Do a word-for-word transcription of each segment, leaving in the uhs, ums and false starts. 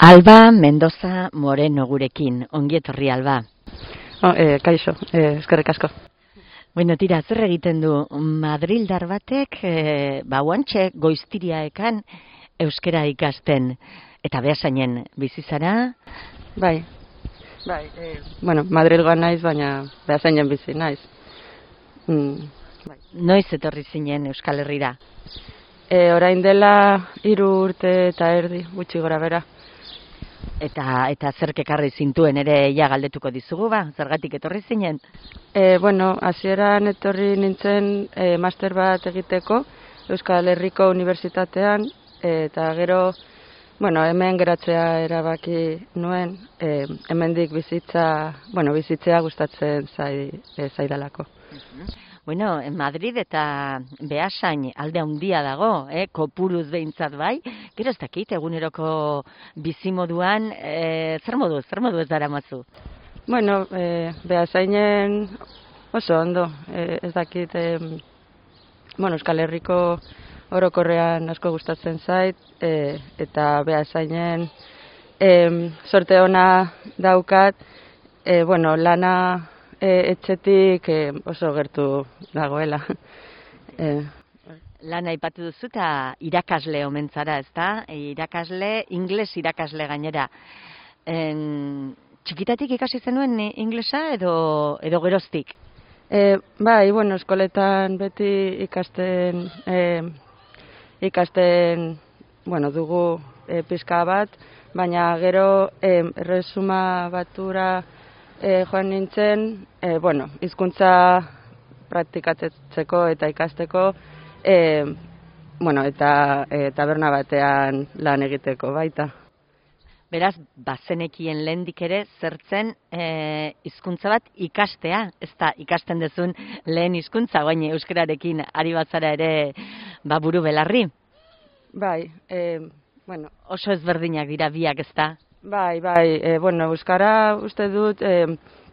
Alba Mendoza Moreno gurekin, ongi etorri Alba. Oh, eh, kaixo, eh, eskerrik asko. Bueno, tira, zer egiten du Madrildar batek, eh, ba guantxe goiztiriaekan euskera ikasten, eta Beasainen bizi zara? Bai, bai, eh, bueno, Madrilgoan naiz, baina Beasainen bizi naiz. Mm, bai. Noiz etorri zinen Euskal Herrira? E, orain dela hiru urte eta erdi, gutxi gora bera. Eta eta zerk ekarri zintuen ere ja galdetuko dizugu ba, zergatik etorri zinen? E, bueno, hasieran etorri nintzen e, master bat egiteko Euskal Herriko Unibertsitatean, e, eta gero, bueno, hemen geratzea erabaki nuen, e, hemendik bizitza, bueno, bizitzea gustatzen zai, e, zaidalako. Bueno, en Madrid eta Beasain alde handia dago, eh, kopuruz behintzat bai. Gero ez dakit, eguneroko bizimoduan, eh, zer modu, zer modu ez dara mazu? Bueno, eh, Beasainen oso ondo, eh, ez dakit, eh, bueno, Euskal Herriko orokorrean asko gustatzen zait, eh, eta Beasainen eh, sorte ona daukat, eh, bueno, lana E, etxetik e, oso gertu dagoela. E. Lan aipatu duzu eta irakasle omen zara, ezta? E, irakasle, ingles irakasle gainera. En, txikitatik ikasi zenuen inglesa edo edo geroztik? E, bai, bueno, eskoletan beti ikasten e, ikasten, bueno, dugu e, pizka bat, baina gero e, erresuma batura E, joan nintzen, e, bueno, hizkuntza praktikatzeko eta ikasteko, e, bueno, eta e, taberna batean lan egiteko baita. Beraz, bazenekien lehendik ere zertzen e, hizkuntza bat ikastea, ez da ikasten dezun lehen hizkuntza, baina euskararekin ari batzara ere ba buru belarri. Bai, e, bueno. Oso ezberdinak dira biak, ez da? Bai, bai, e, bueno, euskara uste dut, e,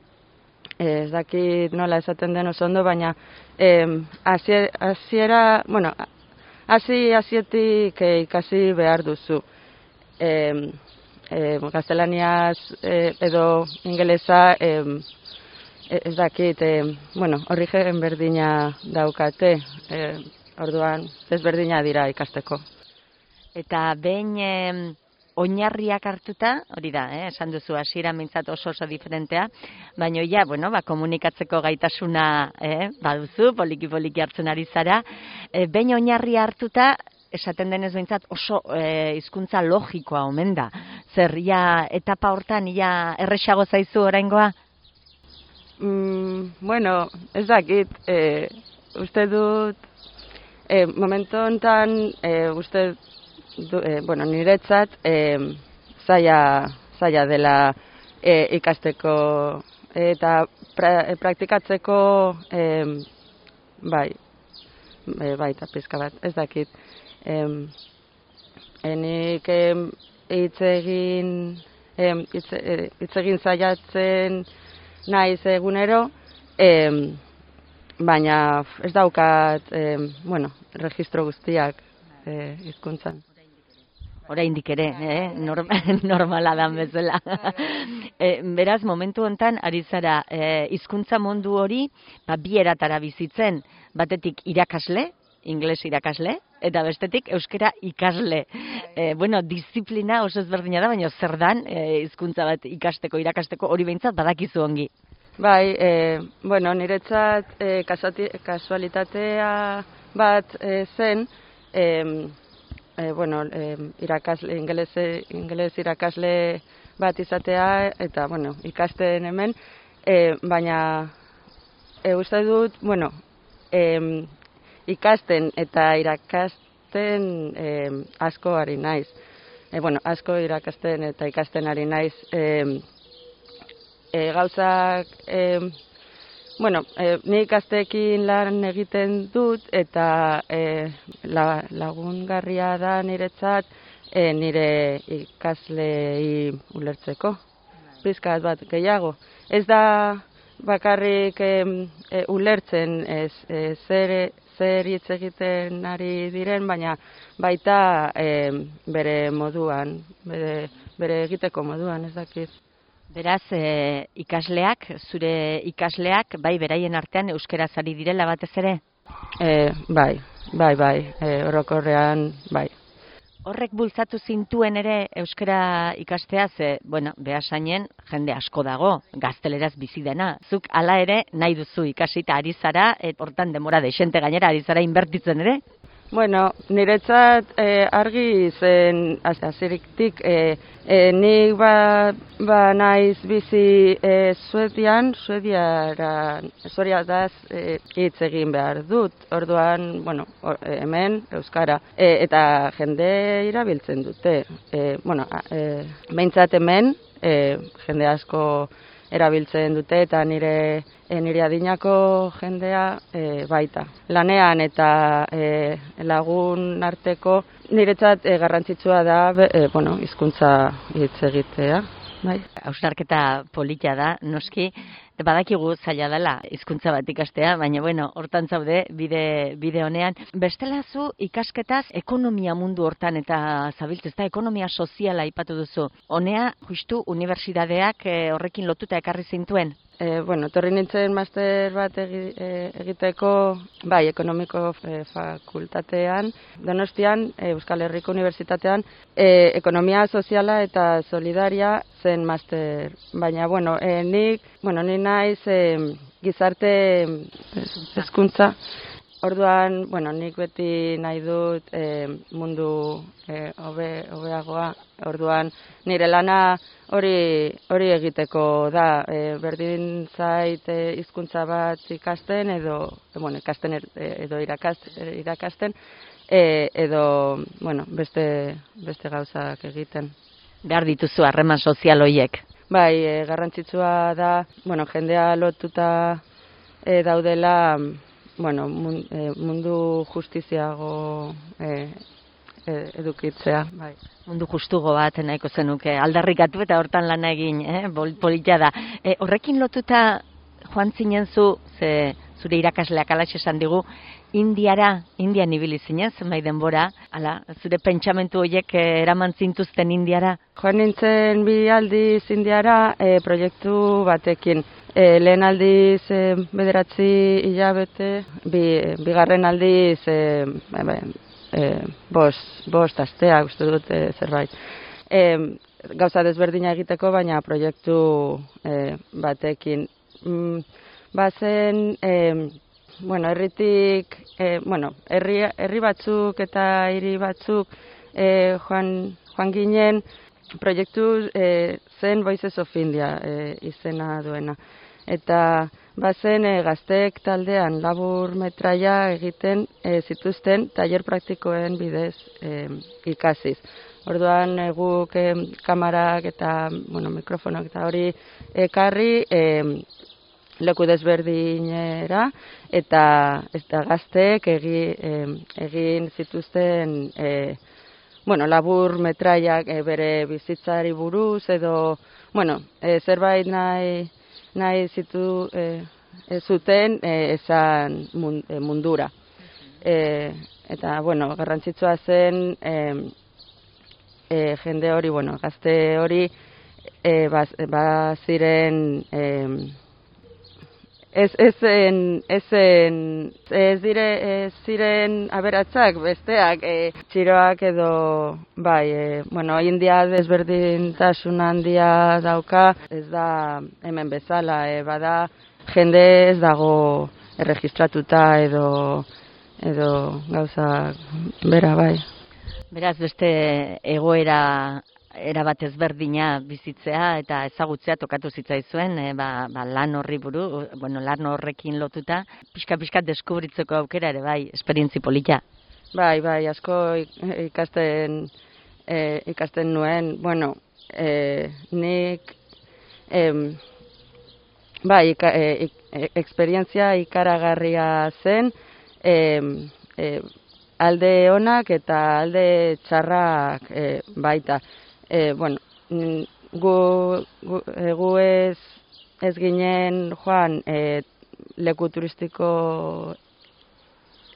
ez dakit nola esaten den oso ondo, baina e, hasiera, bueno, hasi hasietik e, ikasi behar duzu. E, e, gaztelaniaz e, edo ingelesa, e, ez dakit, e, bueno, origen berdina daukate, e, orduan ezberdina dira ikasteko. Eta behin e, oinarriak hartuta, hori da, eh, esan duzu hasiera mintzat oso oso diferentea, baina ja, bueno, ba, komunikatzeko gaitasuna eh, baduzu, poliki-poliki hartzen ari zara, e, behin oinarria hartuta, esaten denez behintzat oso e, hizkuntza logikoa omen da. Zer, ja, etapa hortan, ja, erresago zaizu oraingoa? Mm, bueno, ez dakit, e, uste dut, e, momentu honetan, e, uste Du, eh, bueno, niretzat eh, zaila, zaila dela eh, ikasteko eta pra, eh, praktikatzeko eh, bai, eh, bai, eta pizka bat, ez dakit. Eh, enik hitz eh, egin eh, hitz eh, egin zailatzen naiz egunero, eh, baina ez daukat, eh, bueno, registro guztiak eh, hizkuntzan. Oraindik ere, eh? Norm, normala dan bezala. e, beraz, momentu hontan ari zara eh, hizkuntza mundu hori ba, bi eratara bizitzen, batetik irakasle, ingles irakasle, eta bestetik euskara ikasle. E, bueno, disiplina oso ezberdina da, baina zer dan hizkuntza e, bat ikasteko, irakasteko hori behintzat badakizu ongi. Bai, e, bueno, niretzat e, kasualitatea bat e, zen, e, E, bueno, e, irakasle, ingeles, ingeles irakasle bat izatea eta, bueno, ikasten hemen, e, baina e, uste dut, bueno, e, ikasten eta irakasten e, asko ari naiz. E, bueno, asko irakasten eta ikasten ari naiz. E, e, gauzak, e, bueno, e, ni ikasteekin lan egiten dut eta e, la, lagungarria da niretzat e, nire ikaslei ulertzeko. Pizkat bat gehiago. Ez da bakarrik e, e, ulertzen ez, e, zer, zer hitz egiten ari diren, baina baita e, bere moduan, bere, bere egiteko moduan, ez dakit. Beraz, e, ikasleak, zure ikasleak, bai beraien artean euskaraz ari direla batez ere? E, bai, bai, bai, e, orokorrean, bai. Horrek bultzatu zintuen ere euskara ikastea, ze, bueno, Beasainen jende asko dago, gazteleraz bizi dena. Zuk hala ere nahi duzu ikasi eta ari zara, et hortan denbora dexente gainera ari zara inbertitzen ere? Bueno, niretzat eh, argi zen hasieriktik eh, eh, nik ba, ba naiz bizi eh, Suedian, Suediara, Suediadaz eh, hitz egin behar dut. Orduan, bueno, or, eh, hemen euskara eh, eta jende irabiltzen dute. Eh, bueno, eh, behintzat hemen eh, jende asko erabiltzen dute eta nire e, nire adinako jendea e, baita. Lanean eta e, lagun arteko niretzat e, garrantzitsua da e, bueno, hizkuntza hitz egitea. Bai. Hausnarketa polita da, noski, badakigu zaila dela hizkuntza bat ikastea, baina bueno, hortan zaude bide bide honean. Bestela zu ikasketaz ekonomia mundu hortan eta zabiltz, ezta ekonomia soziala aipatu duzu. Honea justu unibertsitateak e, horrekin lotuta ekarri zintuen. E, bueno, torri nintzen master bat egi, e, egiteko, bai, ekonomiko e, fakultatean, Donostian, e, Euskal Herriko Unibertsitatean, e, ekonomia soziala eta solidaria zen master, baina, bueno, e, nik, bueno, ni naiz e, gizarte hezkuntza. Orduan, bueno, nik beti nahi dut e, mundu e, hobe, hobeagoa. Orduan, nire lana hori hori egiteko da, e, berdin zait e, hizkuntza bat ikasten edo, e, bueno, ikasten er, edo irakast, irakasten e, edo, bueno, beste beste gauzak egiten. Behar dituzu harreman sozial horiek. Bai, e, garrantzitsua da, bueno, jendea lotuta e, daudela, bueno, mundu justiziago e, e, edukitzea, bai. Mundu justugo bat nahiko zenuke aldarrikatu eta hortan lana egin, eh? Polita da. E, horrekin lotuta joan zinen zu, ze zure irakasleak alaxe esan digu, Indiara, Indian ibili zinen, zenbait denbora, ala, zure pentsamentu horiek eraman zintuzten Indiara? Joan nintzen bi aldiz Indiara e, proiektu batekin. E, lehen aldiz e, bederatzi hilabete, bi, bigarren aldiz e, e, e, bost, bost astea, uste dut e, zerbait. E, gauza desberdina egiteko, baina proiektu e, batekin. Mm, bazen, e, bueno, herritik, e, bueno, herri, herri batzuk eta hiri batzuk e, joan, joan ginen, proiektu e, zen Voices of India e, izena duena. Eta bazen e, gazteek taldean labur metraia egiten e, zituzten tailer praktikoen bidez e, ikasiz. Orduan e, guk e, kamarak eta bueno, mikrofonok eta hori ekarri e, leku desberdinera eta eta gazteek egi, e, egin zituzten e, bueno, labur metraiak e, bere bizitzari buruz edo bueno, e, zerbait nahi nahi zitu e, e, zuten e, esan mundura. E, eta, bueno, garrantzitsua zen e, e, jende hori, bueno, gazte hori e, baziren ba e, ez ezen ezen ez dire ez ziren aberatzak besteak e, txiroak edo bai e, bueno India desberdintasun handia dauka, ez da hemen bezala e, bada jende ez dago erregistratuta edo edo gauza bera bai. Beraz beste egoera erabat ezberdina bizitzea eta ezagutzea tokatu zitzaizuen, e, ba, ba, lan horri buru, bueno, lan horrekin lotuta, pixka-pixka deskubritzeko aukera ere bai, esperientzi polita. Bai, bai, asko ikasten e, ikasten nuen, bueno, e, nik e, bai, ika, e, e, esperientzia ikaragarria zen, e, e, alde onak eta alde txarrak e, baita. E, bueno, gu, gu, e, gu ez, ez ginen joan e, leku turistiko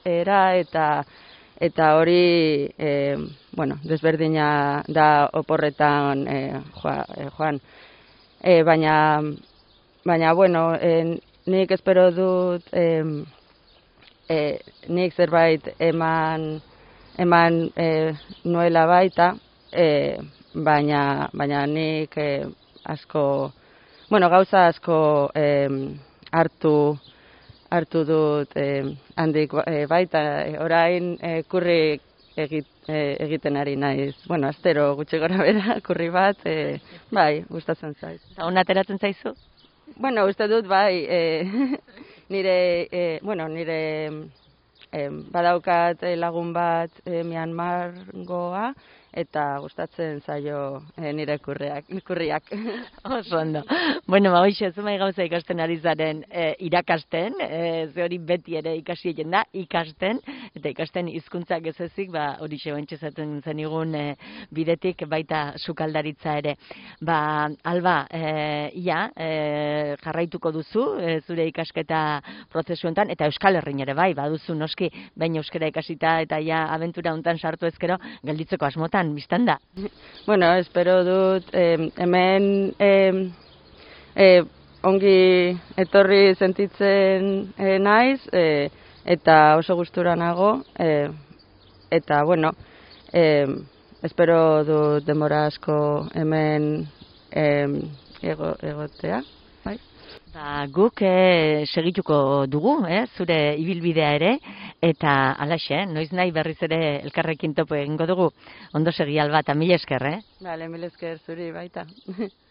era eta eta hori e, bueno, desberdina da oporretan e, joa, e, joan. E, baina, baina, bueno, e, nik espero dut e, e, nik zerbait eman, eman e, nuela baita, e, baina, baina nik e, asko, bueno, gauza asko e, hartu, hartu dut eh, handik eh, baita, eh, orain eh, kurri egit, eh, egiten ari naiz. Bueno, astero gutxi gora bera, kurri bat, eh, bai, gustatzen zaiz. Eta hona ateratzen zaizu? Bueno, uste dut, bai, eh, nire, eh, bueno, nire eh, badaukat lagun bat eh, Myanmargoa, eta gustatzen zaio e, nire kurriak, kurriak. Oso ondo. Bueno, ba, hoxe, zumai gauza ikasten ari zaren e, irakasten, e, ze hori beti ere ikasi egin da, ikasten, eta ikasten hizkuntzak ez ezik, ba, hori xebantxe zaten zenigun e, bidetik baita sukaldaritza ere. Ba, Alba, e, ia, e, jarraituko duzu, e, zure ikasketa prozesuentan, eta Euskal Herrin ere bai, baduzu noski, baina euskara ikasita, eta ja, abentura hontan sartu ezkero, gelditzeko asmotan. Bistan da. Bueno, espero dut eh, hemen eh, eh, ongi etorri sentitzen eh, naiz eh, eta oso gustura nago eh, eta bueno eh, espero dut denbora asko hemen eh, ego, egotea. Bai? Ba, guk eh, segituko dugu, eh, zure ibilbidea ere, eta alaxe, noiz nahi berriz ere elkarrekin topo egingo dugu, ondo segi Alba, eta mila esker, eh? Bale, mila esker zuri baita.